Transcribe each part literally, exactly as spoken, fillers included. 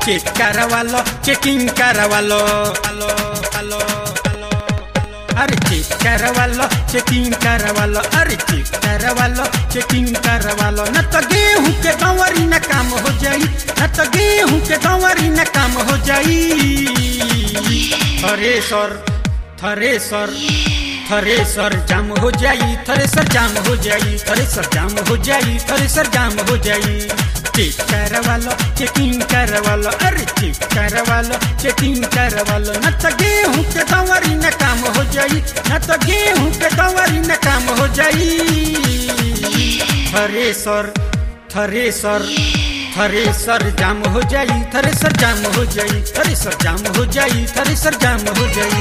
Check Carvalho checking Carvalho अरे check Carvalho checking Carvalho अरे check Carvalho checking Carvalho न तो गेहूं के दंवरी न काम हो जाई न तो गेहूं के दंवरी न काम हो जाई। थ्रेसर थ्रेसर थ्रेसर जाम हो जाई थ्रेसर जाम हो जाई थ्रेसर जाम हो जाई थ्रेसर जाम हो जाई। चेक करवालो चेकिंग करवालो अरे चेक करवालो चेकिंग करवालो न तो गेहूं के दंवरी न काम हो जाई न तो गेहूं के दंवरी न काम हो जाई। थ्रेसर थ्रेसर थ्रेसर जाम हो जाई थ्रेसर जाम हो जाई थ्रेसर जाम हो जाई थ्रेसर जाम हो जाई।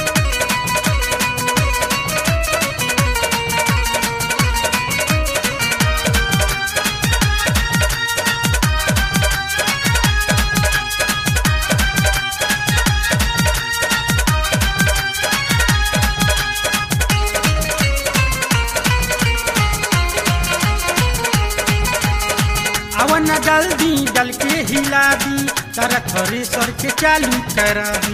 अवन डाल दी डाल के हिला दी तारा थ्रेसर के चालू करा दी।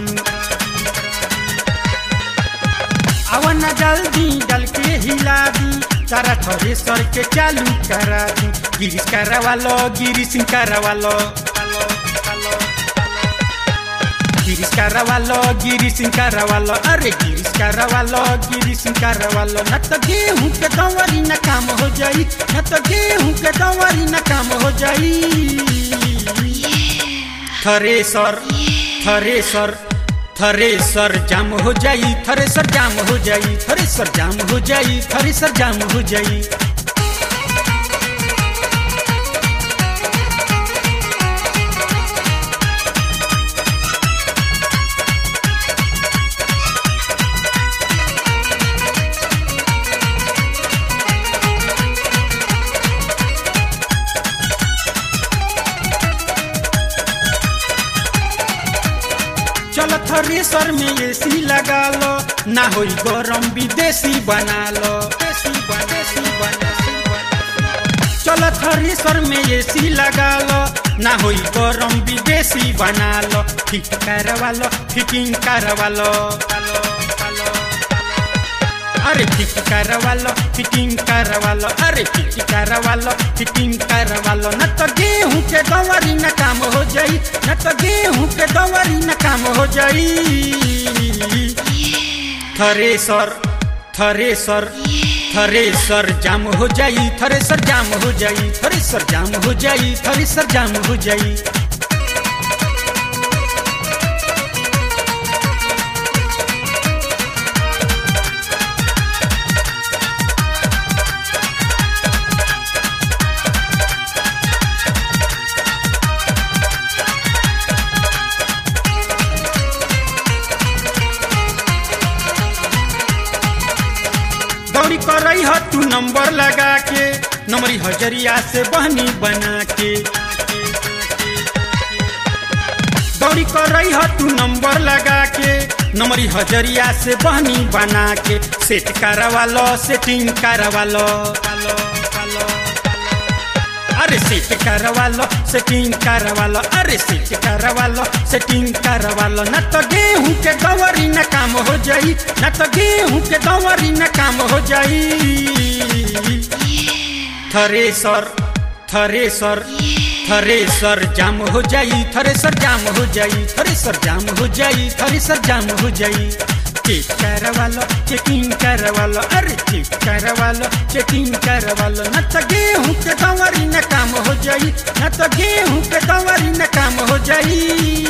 अवन डाल दी डाल के हिला दी तारा थ्रेसर के चालू करा दी। गिरीश करवालो गिरीश करवालो गिरीश करवालो गिरीश करवालो अरे गिरीश करवालो गिरीश करवालो न तो गेहूं के दंवरी न काम हो जाई न तो गेहूं के दंवरी न काम हो जाई। थ्रेसर थ्रेसर थ्रेसर जाम हो जाई थ्रेसर जाम हो जाई थ्रेसर जाम हो जाई थ्रेसर जाम हो जाई। चलो थ्रेसर में एसी लगा लो ना होई गरम विदेशी बना लो देसी विदेशी बना चलो थ्रेसर में एसी लगा लो ना होई गरम विदेशी बना लो। फिट करवालो फिटिंग करवालो अरे फिट करवालो फिटिंग करवालो अरे फिट करवालो फिटिंग करवालो न तो गेहूं के दंवरी न काम हो जाई न तो गेहूं के दंवरी न काम हो जाई। थ्रेसर थ्रेसर थ्रेसर जाम हो जाई थ्रेसर जाम हो जाई थ्रेसर जाम हो जाई थ्रेसर जाम हो जाई। दौड़ी कर रही हो तू नंबर लगा के नंबरी हजरिया से बहनी बना के। दौड़ी कर रही हो तू नंबर लगा के नंबरी हजरिया से बहनी बना के। सेट करवालो सेटिंग करवालो अरे सेट करवालो सेटिंग करवालो अरे सेट करवालो सेटिंग करवालो न तो गेहूं के दंवरी न काम हो जाई न तो गेहूं के दंवरी न काम हो जाई। थ्रेसर थ्रेसर थ्रेसर जाम हो जाई थ्रेसर जाम हो जाई थ्रेसर जाम हो जाई थ्रेसर जाम हो जाई। चेक करवालो चेकिंग करवालो अरे चेक करवालो चेकिंग करवालो न तो गेहूं के दंवरी न काम हो जाई न तो गेहूं के दंवरी न काम हो जाई।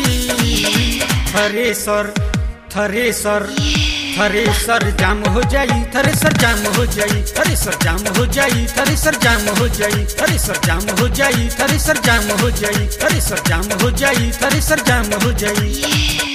थ्रेसर थ्रेसर थ्रेसर जाम हो जाई थ्रेसर जाम हो जाई थ्रेसर जाम हो जाई थ्रेसर जाम हो जाई थ्रेसर जाम हो जाई थ्रेसर जाम हो जाई थ्रेसर जाम हो जाई थ्रेसर जाम हो जाई।